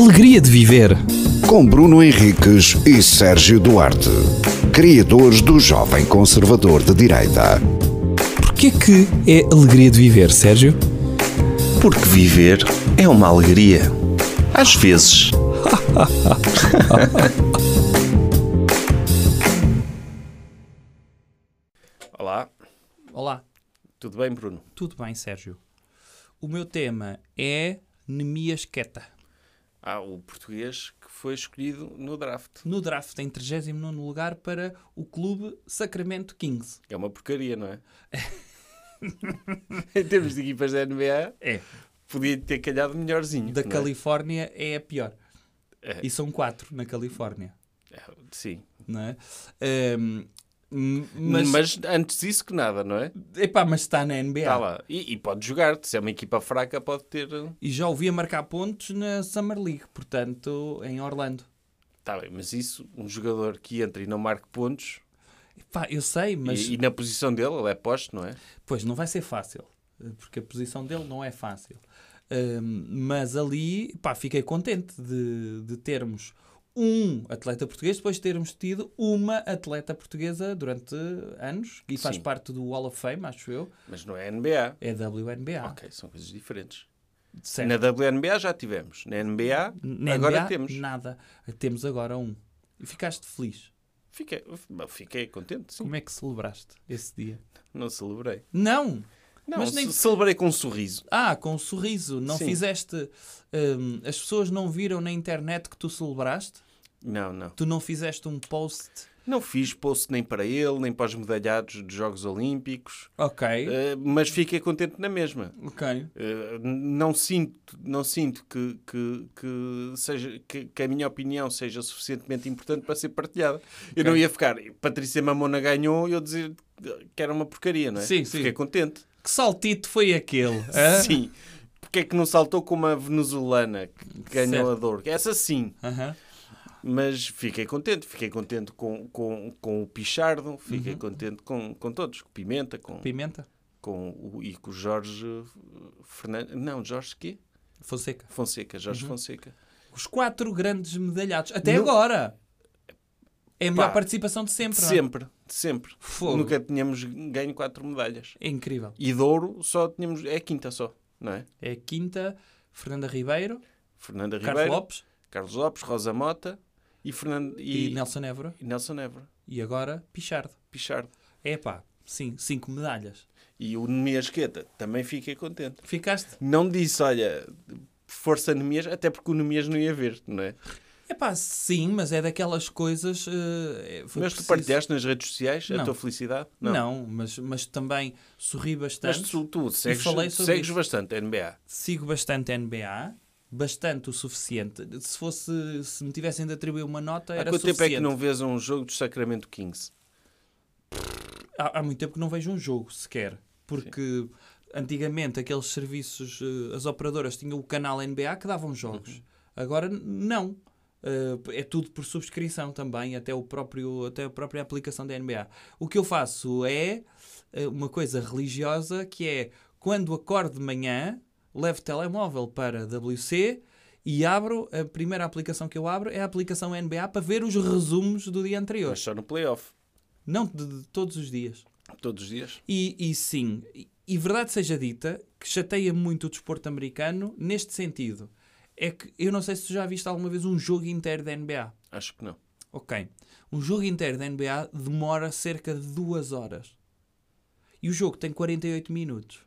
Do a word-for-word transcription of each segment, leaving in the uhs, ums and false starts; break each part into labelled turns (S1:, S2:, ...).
S1: alegria de viver.
S2: Com Bruno Henriques e Sérgio Duarte, criadores do Jovem Conservador de Direita.
S1: Porquê que é alegria de viver, Sérgio?
S3: Porque viver é uma alegria. Às vezes.
S4: Olá,
S5: Olá,
S4: tudo bem, Bruno?
S5: tudo bem, Sérgio? O meu tema é Nemias Queta.
S4: Ah, o português que foi escolhido no draft.
S5: No draft, em trigésimo nono lugar para o clube Sacramento Kings.
S4: É uma porcaria, não é? Em termos de equipas da N B A,
S5: É.
S4: podia ter calhado melhorzinho.
S5: Da
S4: não é?
S5: Califórnia é a pior.
S4: É.
S5: E são quatro na Califórnia,
S4: É, sim.
S5: não é? Ahm, m- mas,
S4: Mas... antes disso que nada, não é?
S5: epá, mas está na N B A.
S4: Está lá. E, e pode jogar. Se é uma equipa fraca, pode ter...
S5: E já ouvi a marcar pontos na Summer League, portanto, em Orlando.
S4: Está bem, mas isso, um jogador que entra e não marque pontos,
S5: Epá, eu sei, mas
S4: e, e na posição dele, ele é posto, não é?
S5: pois não vai ser fácil, porque a posição dele não é fácil. Ahm, mas ali, pá, fiquei contente de, de termos um atleta português, depois de termos tido uma atleta portuguesa durante anos, e faz
S4: Sim.
S5: parte do Hall of Fame, acho eu,
S4: Mas não é N B A.
S5: é W N B A.
S4: Ok, são coisas diferentes.
S5: Certo.
S4: Na W N B A já tivemos. Na N B A,
S5: Na
S4: agora
S5: N B A,
S4: temos.
S5: nada. Temos agora um. E ficaste feliz.
S4: Fiquei, fiquei contente, sim.
S5: Como é que celebraste esse dia?
S4: Não celebrei.
S5: Não!
S4: Não,
S5: Mas nem-
S4: ce- celebrei com um sorriso.
S5: Ah, com um sorriso. Não
S4: Sim.
S5: fizeste... hum, as pessoas não viram na internet que tu celebraste?
S4: Não, não.
S5: Tu não fizeste um post?
S4: Não fiz post nem para ele, nem para os medalhados dos Jogos Olímpicos,
S5: Ok.
S4: eh, mas fiquei contente na mesma.
S5: Ok.
S4: Eh, não sinto, não sinto que, que, que, seja, que, que a minha opinião seja suficientemente importante para ser partilhada. Eu não ia ficar, Patrícia Mamona ganhou e eu dizer que era uma porcaria, não é?
S5: Sim, sim.
S4: Fiquei contente.
S5: Que saltito foi aquele? hã?
S4: Sim. Porque é que não saltou como a venezuelana que ganhou
S5: Certo.
S4: a dor? Essa sim.
S5: Aham.
S4: Mas fiquei contente. Fiquei contente com, com, com o Pichardo. Fiquei
S5: Uhum.
S4: contente com, com todos. Com o Pimenta. Com,
S5: Pimenta?
S4: com o, e com o Jorge Fernandes. Não, Jorge quê?
S5: Fonseca.
S4: Fonseca. Jorge
S5: Uhum.
S4: Fonseca.
S5: Os quatro grandes medalhados. Até
S4: No-
S5: agora. É a melhor
S4: Pá,
S5: participação de sempre.
S4: De
S5: não é?
S4: sempre. De sempre.
S5: Fogo.
S4: Nunca tínhamos ganho quatro medalhas.
S5: É incrível.
S4: E de ouro só tínhamos... É a quinta só. Não é?
S5: É a quinta, Fernanda Ribeiro,
S4: Fernanda
S5: Carlos
S4: Ribeiro.
S5: Lopes
S4: Carlos Lopes. Rosa Mota. E, Fernando,
S5: e,
S4: e,
S5: Nelson Évora.
S4: e Nelson Évora.
S5: E agora Pichardo.
S4: Pichardo.
S5: É pá, sim, cinco medalhas.
S4: E o Nemias Queta. Também fiquei contente.
S5: Ficaste?
S4: Não disse, olha, força Nemias, até porque o Nemias não ia ver, não é?
S5: É pá, sim, mas é daquelas coisas... eh, foi
S4: Mas tu
S5: preciso-
S4: partilhaste nas redes sociais a
S5: Não.
S4: tua felicidade?
S5: Não, mas, mas também sorri bastante.
S4: Mas tu, tu segues,
S5: falei sobre
S4: segues
S5: isso.
S4: bastante a N B A.
S5: Sigo bastante N B A, bastante o suficiente. Se fosse, se me tivessem de atribuir uma nota,
S4: Há
S5: era
S4: quanto
S5: suficiente.
S4: tempo é que não vês um jogo do Sacramento Kings?
S5: Há, há muito tempo que não vejo um jogo sequer, porque antigamente aqueles serviços, eh, as operadoras tinham o canal N B A que davam jogos.
S4: Uhum.
S5: Agora não. Eh, é tudo por subscrição também, até, o próprio, até a própria aplicação da N B A. O que eu faço é eh, uma coisa religiosa, que é quando acordo de manhã, levo o telemóvel para a W C e abro, a primeira aplicação que eu abro é a aplicação N B A para ver os resumos do dia anterior.
S4: Mas só no playoff.
S5: Não de, de todos os dias.
S4: Todos os dias.
S5: E, e sim, e, e verdade seja dita, que chateia muito o desporto americano neste sentido. É que eu não sei se tu já viste alguma vez um jogo inteiro da N B A.
S4: Acho que não.
S5: Ok. Um jogo inteiro da N B A demora cerca de duas horas. E o jogo tem quarenta e oito minutos.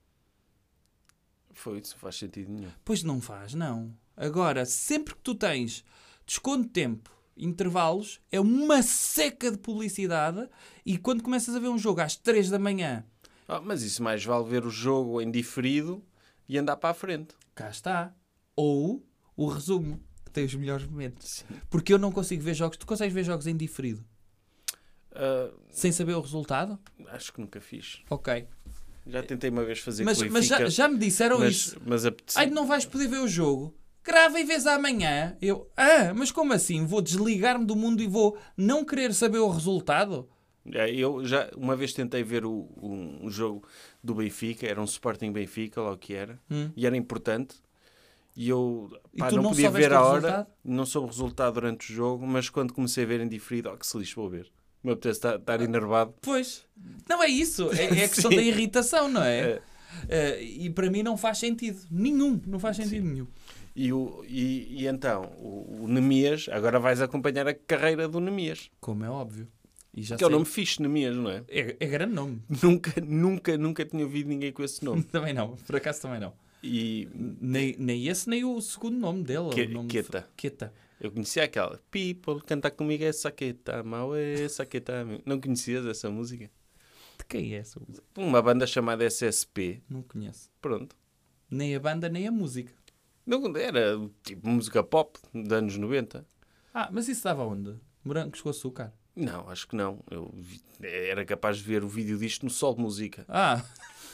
S4: Foi, isso não faz sentido nenhum.
S5: Pois não faz, não. Agora, sempre que tu tens desconto de tempo, intervalos, é uma seca de publicidade, e quando começas a ver um jogo às três da manhã,
S4: Ah, mas isso mais vale ver o jogo em diferido e andar para a frente.
S5: cá está. Ou o resumo, que tem os melhores momentos. Porque eu não consigo ver jogos. Tu consegues ver jogos em diferido?
S4: Ah,
S5: Sem saber o resultado?
S4: acho que nunca fiz.
S5: Ok.
S4: Já tentei uma vez fazer
S5: Mas,
S4: com o
S5: mas já,
S4: Benfica,
S5: já me disseram
S4: mas,
S5: isso.
S4: mas apetece-
S5: Ai, não vais poder ver o jogo. Grava e vês amanhã. Eu, ah, mas como assim? Vou desligar-me do mundo e vou não querer saber o resultado?
S4: É, eu já uma vez tentei ver o, um, um jogo do Benfica, era um Sporting Benfica, lá o que era,
S5: Hum.
S4: e era importante. E eu pá,
S5: E tu
S4: não,
S5: não
S4: podia
S5: soubeste
S4: ver a
S5: o
S4: hora,
S5: resultado?
S4: não soube o resultado durante o jogo, mas quando comecei a ver em diferido, oh, que se lixo, vou ver. Me apetece estar, estar enervado.
S5: Pois. Não é isso. É, é a questão
S4: Sim.
S5: da irritação, não é?
S4: É.
S5: Eh, e para mim não faz sentido. Nenhum. Não faz sentido nenhum.
S4: E, o, e, e então, o, o Nemias, agora vais acompanhar a carreira do Nemias.
S5: Como é óbvio. E já
S4: Que é o
S5: sei.
S4: nome fixe, Nemias, não é?
S5: É, é grande nome.
S4: Nunca, nunca, nunca tinha ouvido ninguém com esse nome.
S5: Também não. Por acaso também não.
S4: E
S5: Nem, nem esse, nem o segundo nome dele.
S4: Que-
S5: o nome
S4: Queta.
S5: Queta.
S4: eu conhecia aquela People, canta comigo é saqueta, mau é saqueta. Não conhecias essa música?
S5: De quem é essa música?
S4: Uma banda chamada S S P.
S5: Não conheço.
S4: Pronto.
S5: Nem a banda, nem a música.
S4: Não, era tipo música pop dos anos noventa.
S5: Ah, mas isso dava onde? Morangos com açúcar.
S4: Não, acho que não. Eu vi- era capaz de ver o vídeo disto no Sol de Música.
S5: Ah,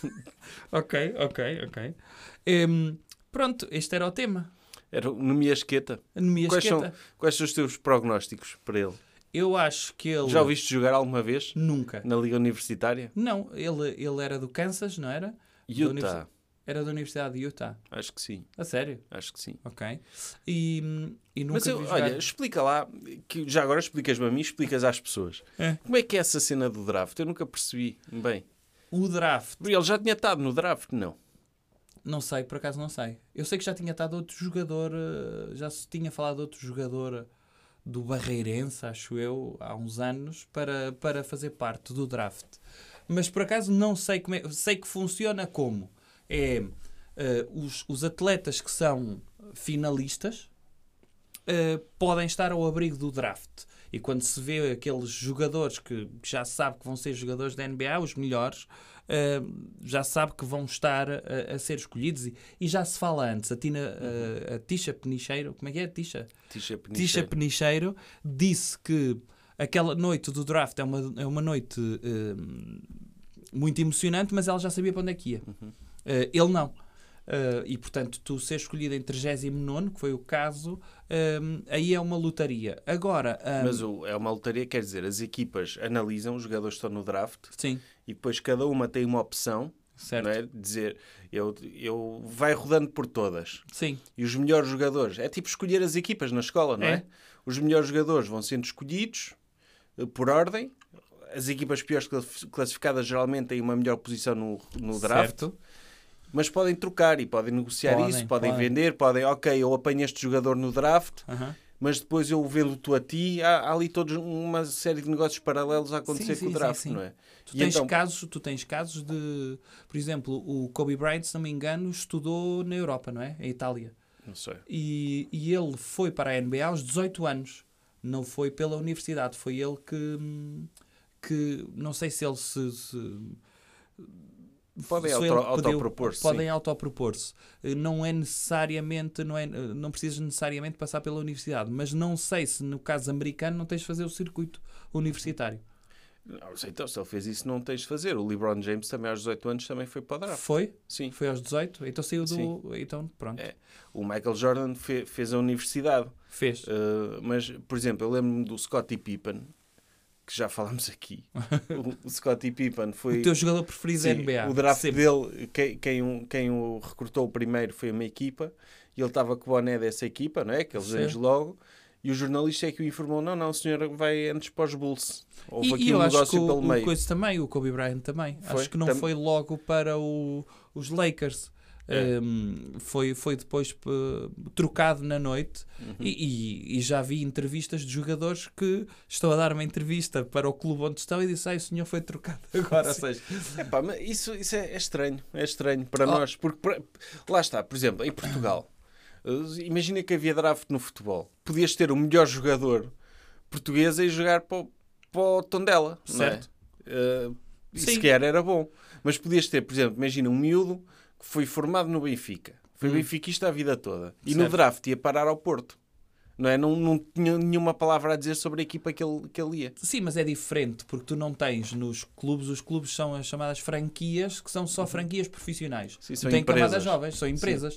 S5: ok, ok, ok. Em, pronto, este era o tema.
S4: Era o Nemias Queta.
S5: Anemia
S4: Quais são,
S5: esqueta.
S4: quais são os teus prognósticos para ele?
S5: Eu acho que ele...
S4: Já ouviste jogar alguma vez
S5: Nunca.
S4: na Liga Universitária?
S5: Não, ele, ele era do Kansas, não era? Da
S4: Utah.
S5: universi- Era da Universidade de Utah.
S4: Acho que sim.
S5: A sério?
S4: Acho que sim.
S5: Ok. E, e nunca
S4: Mas eu,
S5: vi jogar.
S4: olha, explica lá, que já agora explicas-me a mim, explicas às pessoas.
S5: É.
S4: Como é que é essa cena do draft? Eu nunca percebi bem.
S5: O draft,
S4: Ele já tinha estado no draft? Não.
S5: não sei, por acaso não sei. Eu sei que já tinha estado outro jogador, eh, já se tinha falado de outro jogador do Barreirense, acho eu, há uns anos, para, para fazer parte do draft. Mas por acaso não sei como é. Sei que funciona como? É eh, os, os atletas que são finalistas eh, podem estar ao abrigo do draft. E quando se vê aqueles jogadores que já se sabe que vão ser jogadores da N B A, os melhores, eh, já se sabe que vão estar a, a ser escolhidos. E, e já se fala antes. A, Tina, eh, a Tisha Penicheiro, como é que é? Tisha?
S4: Tisha
S5: Tisha
S4: Penicheiro.
S5: Penicheiro disse que aquela noite do draft é uma, é uma noite eh, muito emocionante, mas ela já sabia para onde é que ia. Eh, ele não. Eh, e, portanto, tu ser escolhido em trigésimo nono, que foi o caso, eh, aí é uma lotaria. Agora... eh,
S4: Mas o- é uma lotaria, quer dizer, as equipas analisam os jogadores que estão no draft
S5: Sim,
S4: e depois cada uma tem uma opção,
S5: certo.
S4: não é? De dizer, eu, eu vai rodando por todas.
S5: Sim,
S4: E os melhores jogadores, é tipo escolher as equipas na escola, não é?
S5: É.
S4: Os melhores jogadores vão sendo escolhidos eh, por ordem. As equipas piores class- classificadas geralmente têm uma melhor posição no, no draft.
S5: certo.
S4: Mas podem trocar e podem negociar
S5: Podem,
S4: isso, podem,
S5: podem.
S4: vender, podem, ok, eu apanho este jogador no draft,
S5: Aham.
S4: mas depois eu vendo-te a ti. Há, há ali todos uma série de negócios paralelos a acontecer
S5: Sim,
S4: com o
S5: sim,
S4: draft,
S5: sim, sim.
S4: não é?
S5: Tu
S4: E
S5: tens,
S4: então-
S5: casos, tu tens casos de... Por exemplo, o Kobe Bryant, se não me engano, estudou na Europa, não é? Em Itália.
S4: Não sei.
S5: E, e ele foi para a N B A aos dezoito anos. Não foi pela universidade. Foi ele que... que não sei se ele se... se
S4: Podem
S5: se ele
S4: auto-
S5: pediu-
S4: autopropor-se,
S5: Podem
S4: sim.
S5: autopropor-se. Eh, Não é necessariamente... Não, é, não precisas necessariamente passar pela universidade. Mas não sei se no caso americano não tens de fazer o circuito universitário.
S4: Não sei, então, se ele fez isso, não tens de fazer. O LeBron James também aos dezoito anos também foi para o draft.
S5: Foi?
S4: Sim.
S5: Foi aos dezoito? Então saiu do...
S4: Sim.
S5: Então pronto.
S4: É. O Michael Jordan fe- fez a universidade.
S5: Fez.
S4: Uh, mas, por exemplo, eu lembro-me do Scottie Pippen, que já falámos aqui. o, o Scottie Pippen foi...
S5: O teu jogador preferido da
S4: Sim,
S5: N B A.
S4: o draft
S5: Sempre.
S4: dele, quem, quem, o- quem o recrutou primeiro foi uma equipa, e ele estava com o boné dessa equipa, não é? Aqueles
S5: Sim.
S4: anos logo, e o jornalista é que o informou, não, não, o senhor vai antes para os Bulls. Houve
S5: E,
S4: aqui
S5: e eu
S4: um
S5: acho que
S4: negócio
S5: o,
S4: pelo
S5: o
S4: meio.
S5: coisa também, o Kobe Bryant também.
S4: Foi?
S5: Acho que não
S4: Tam-
S5: foi logo para o- os Lakers.
S4: É.
S5: Um, foi, foi depois p- trocado na noite
S4: Uhum.
S5: e, e- e já vi entrevistas de jogadores que estão a dar uma entrevista para o clube onde estão e disse, ah, o senhor foi trocado agora. Ou seja,
S4: Epá, mas isso, isso é, é estranho, é estranho para
S5: Oh.
S4: nós, porque para- lá está, por exemplo, em Portugal, uh, imagina que havia draft no futebol, podias ter o melhor jogador português e jogar para, o- para o Tondela,
S5: Certo.
S4: não é? Uh, e
S5: Sim.
S4: sequer era bom, mas podias ter, por exemplo, imagina um miúdo que foi formado no Benfica, foi
S5: Hum.
S4: benfiquista a vida toda, e
S5: Certo.
S4: no draft ia parar ao Porto. Não, é? não, não tinha nenhuma palavra a dizer sobre a equipa que ele, que ele ia.
S5: sim, mas é diferente porque tu não tens nos clubes, os clubes são as chamadas franquias, que são só franquias profissionais.
S4: Sim,
S5: Tu
S4: são
S5: tens camadas
S4: empresas.
S5: jovens, são empresas.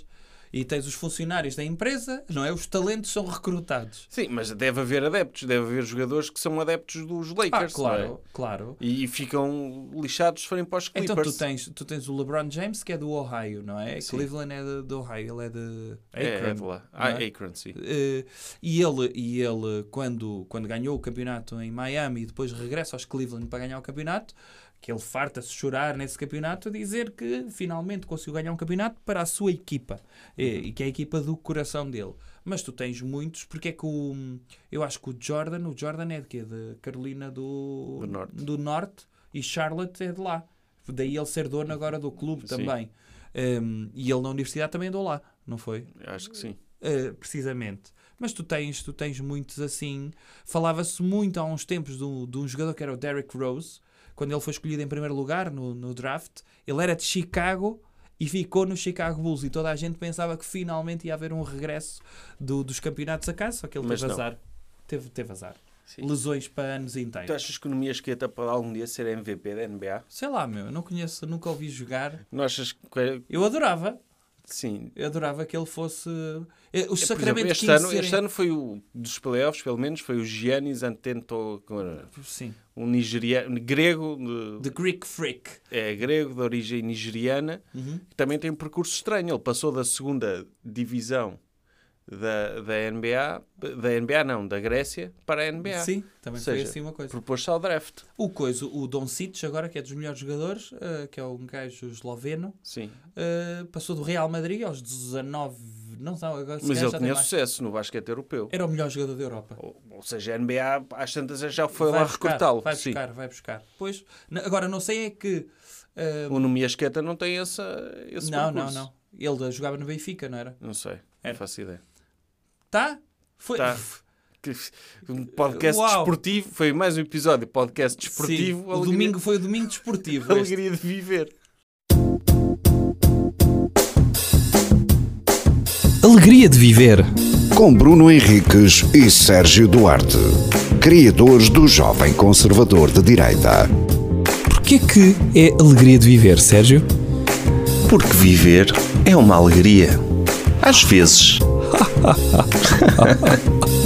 S5: e tens os funcionários da empresa, não é? Os talentos são recrutados.
S4: Sim, mas deve haver adeptos, deve haver jogadores que são adeptos dos Lakers.
S5: Ah, claro,
S4: não é?
S5: claro.
S4: E ficam lixados se forem para os Clippers.
S5: Então tu tens, tu tens o LeBron James, que é do Ohio, não é?
S4: Sim.
S5: Cleveland é de, de Ohio, ele é de Akron.
S4: É, é de lá. Ah,
S5: não é?
S4: Akron, sim.
S5: Uh, e ele, e ele quando, quando ganhou o campeonato em Miami e depois regressa aos Cleveland para ganhar o campeonato, que ele farta-se chorar nesse campeonato a dizer que finalmente conseguiu ganhar um campeonato para a sua equipa, e, e que é a equipa do coração dele. Mas tu tens muitos, porque é que o... Eu acho que o Jordan, o Jordan é de quê? De Carolina do,
S4: Do Norte.
S5: do Norte, e Charlotte é de lá. Daí ele ser dono agora do clube
S4: Sim.
S5: também. Um, e ele na universidade também andou lá, não foi?
S4: Acho que sim.
S5: Uh, precisamente. Mas tu tens, tu tens muitos assim. Falava-se muito há uns tempos de um, de um jogador que era o Derrick Rose, quando ele foi escolhido em primeiro lugar no, no draft. Ele era de Chicago e ficou no Chicago Bulls, e toda a gente pensava que finalmente ia haver um regresso do, dos campeonatos a casa, só que ele
S4: Mas
S5: teve
S4: não.
S5: azar. Teve, teve azar.
S4: Sim.
S5: Lesões para anos
S4: Tu
S5: inteiros.
S4: achas que o Nemiasqueta pode algum dia ser M V P da N B A?
S5: Sei lá, meu, eu não conheço, nunca ouvi jogar.
S4: Não achas que...
S5: Eu adorava.
S4: Sim.
S5: Eu adorava que ele fosse... Eh, Os
S4: É, por exemplo,
S5: Sacramento
S4: este,
S5: Kings
S4: ano,
S5: serem-
S4: este ano foi o dos playoffs, pelo menos, foi o Giannis Antetokounmpo,
S5: Sim.
S4: um nigeriano, grego, de,
S5: The Greek Freak.
S4: é grego, de origem nigeriana,
S5: Uhum.
S4: que também tem um percurso estranho. Ele passou da segunda divisão da, da N B A, da N B A não, da Grécia, para a N B A.
S5: Sim, também
S4: Ou
S5: foi
S4: seja,
S5: assim uma coisa.
S4: propôs-se ao draft.
S5: O coisa, o Doncic, agora, que é dos melhores jogadores, eh, que é um gajo esloveno,
S4: Sim.
S5: eh, passou do Real Madrid aos dezanove, não sei, agora se
S4: Mas
S5: calhar
S4: ele
S5: já tem
S4: tinha
S5: mais.
S4: sucesso no basquete europeu.
S5: Era o melhor jogador da Europa.
S4: Ou, ou seja, a N B A às tantas já foi
S5: Vai
S4: lá
S5: buscar,
S4: recrutá-lo.
S5: Vai
S4: Sim.
S5: buscar, vai buscar. Pois, n- agora, não sei é que... eh,
S4: O Nemiasqueta não tem essa, esse
S5: não, não,
S4: percurso.
S5: não. Ele jogava no Benfica, não era?
S4: Não sei,
S5: Era.
S4: não faço ideia.
S5: Tá? Foi...
S4: Tá. Que- Um podcast
S5: Uau.
S4: desportivo, foi mais um episódio de podcast desportivo.
S5: Sim, o
S4: alegria,
S5: domingo foi o domingo desportivo. este.
S4: alegria de viver.
S1: Alegria de viver.
S2: Com Bruno Henriques e Sérgio Duarte, criadores do Jovem Conservador de Direita.
S1: Porquê que é alegria de viver, Sérgio?
S3: Porque viver é uma alegria. Às vezes.